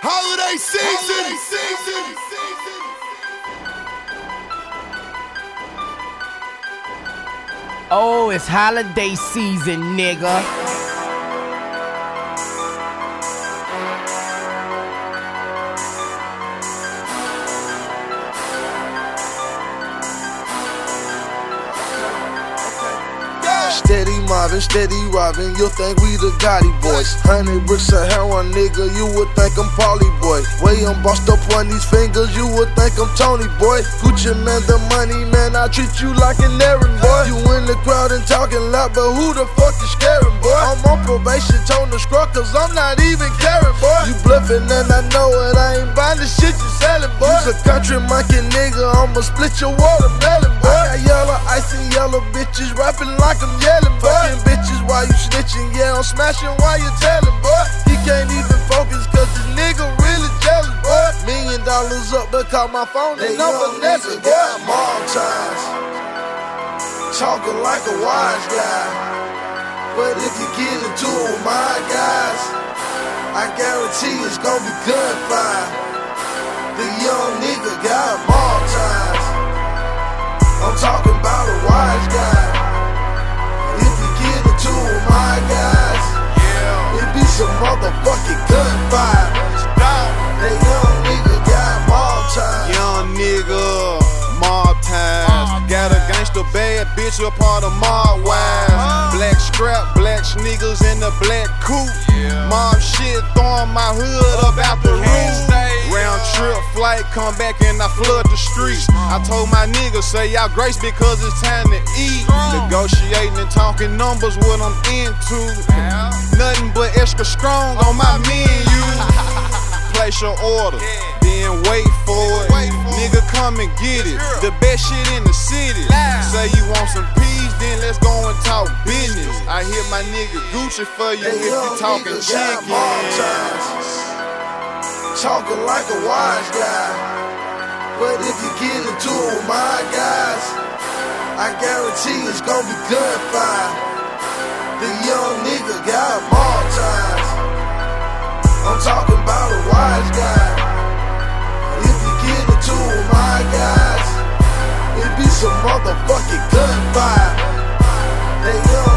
Holiday season. Oh, it's holiday season, nigga. Steady robbing, you'll think we the Gotti boys. 100 bricks of heroin, nigga, you would think I'm Pauly boy. Way I'm bossed up on these fingers, you would think I'm Tony boy. Gucci man, the money man, I treat you like an errand boy. You in the crowd and talking loud, but who the fuck is scaring boy? I'm on probation, told the scrub, cause I'm not even caring boy. You bluffing and I know it, I ain't buying the shit you selling boy. You's a country monkey nigga, I'ma split your watermelon boy. I got yellow ice and yellow bitches rapping like I'm yelling boy. Bitches, why you snitching? Yeah, I'm smashing while you telling, boy. He can't even focus cause this nigga really jealous, boy. $1 million up, but call my phone, they know Vanessa, boy. I'm all times, talking like a wise guy. But if you get into it with my guys, I guarantee it's gonna be gunfire. The young nigga got all times. I'm talking about a wise guy. My guys, it be some motherfucking gunfire. That young nigga got mob ties. Young nigga, mob ties. Got a gangster bad bitch, a part of mob wives. Black strap, black niggas in the black coupe. Mob shit, throwing my hood up out the roof. Round trip flight, come back and I flood the streets. I told my niggas, say y'all grace because it's time to eat. Negotiating and talking numbers, what I'm into. Nothing but extra strong on my menu. Place your order, then wait for it. Nigga, come and get it. The best shit in the city. Say you want some peas, then let's go and talk business. I hit my nigga Gucci for you if you talking chicken. Talking like a wise guy. But if you get into it with my guys, I guarantee it's gonna be gunfire. The young nigga got mob ties. I'm talking about a wise guy. If you get into it with my guys, it be some motherfucking gunfire. They young